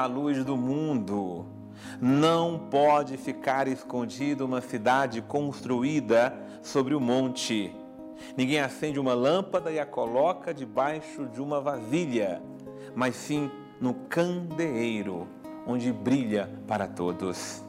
a luz do mundo. Não pode ficar escondida uma cidade construída sobre o monte. Ninguém acende uma lâmpada e a coloca debaixo de uma vasilha, mas sim no candeeiro, onde brilha para todos.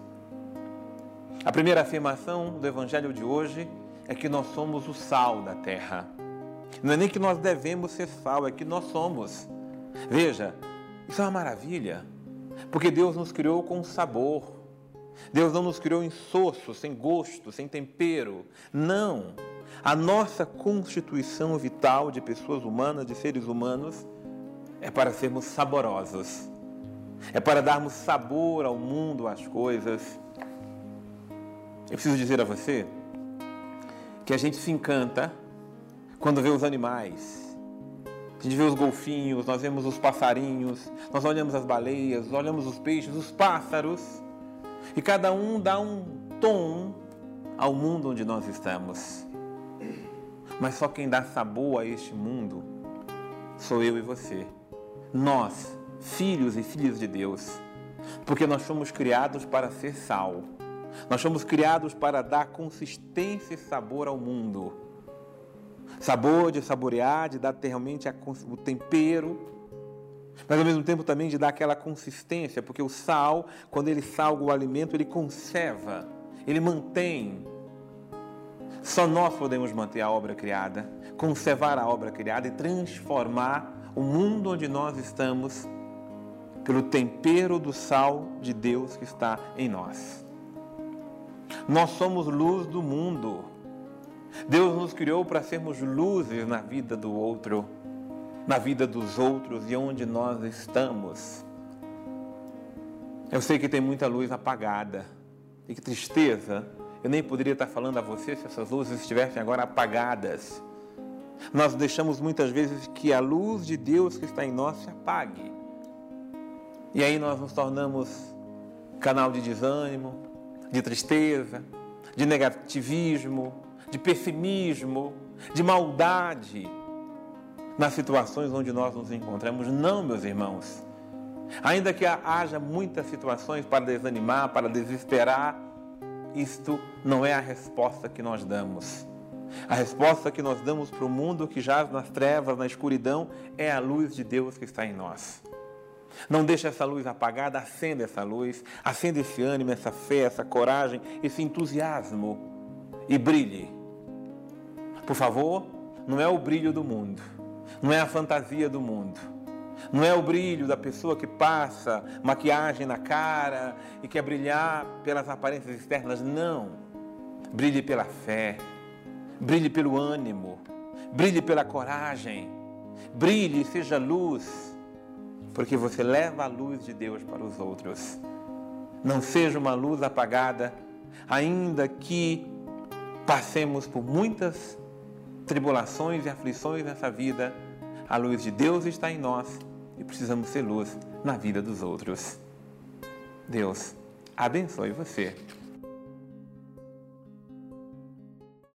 A primeira afirmação do Evangelho de hoje é que nós somos o sal da terra. Não é nem que nós devemos ser sal, é que nós somos. Veja, isso é uma maravilha, porque Deus nos criou com sabor. Deus não nos criou insosso, sem gosto, sem tempero. Não. A nossa constituição vital de pessoas humanas, de seres humanos, é para sermos saborosos. É para darmos sabor ao mundo, às coisas. Eu preciso dizer a você que a gente se encanta quando vê os animais. A gente vê os golfinhos, nós vemos os passarinhos, nós olhamos as baleias, olhamos os peixes, os pássaros, e cada um dá um tom ao mundo onde nós estamos. Mas só quem dá sabor a este mundo sou eu e você. Nós, filhos e filhas de Deus, porque nós fomos criados para ser sal. Nós fomos criados para dar consistência e sabor ao mundo. Sabor de saborear, de dar realmente o tempero, mas ao mesmo tempo também de dar aquela consistência, porque o sal, quando ele salga o alimento, ele conserva, ele mantém. Só nós podemos manter a obra criada, conservar a obra criada e transformar o mundo onde nós estamos pelo tempero do sal de Deus que está em nós. Nós somos luz do mundo. Deus nos criou para sermos luzes na vida do outro, na vida dos outros e onde nós estamos. Eu sei que tem muita luz apagada. E que tristeza, eu nem poderia estar falando a você se essas luzes estivessem agora apagadas. Nós deixamos muitas vezes que a luz de Deus que está em nós se apague. E aí nós nos tornamos canal de desânimo, de tristeza, de negativismo, de pessimismo, de maldade nas situações onde nós nos encontramos. Não, meus irmãos. Ainda que haja muitas situações para desanimar, para desesperar, isto não é a resposta que nós damos. A resposta que nós damos para o mundo que jaz nas trevas, na escuridão, é a luz de Deus que está em nós. Não deixe essa luz apagada, acenda essa luz, acenda esse ânimo, essa fé, essa coragem, esse entusiasmo e brilhe. Por favor, não é o brilho do mundo, não é a fantasia do mundo, não é o brilho da pessoa que passa maquiagem na cara e quer brilhar pelas aparências externas, não. Brilhe pela fé, brilhe pelo ânimo, brilhe pela coragem, brilhe e seja luz, porque você leva a luz de Deus para os outros. Não seja uma luz apagada, ainda que passemos por muitas tribulações e aflições nessa vida, a luz de Deus está em nós e precisamos ser luz na vida dos outros. Deus abençoe você.